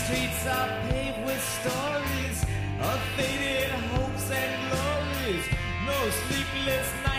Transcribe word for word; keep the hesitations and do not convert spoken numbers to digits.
streets are paved with stories of faded hopes and glories. No sleepless nights.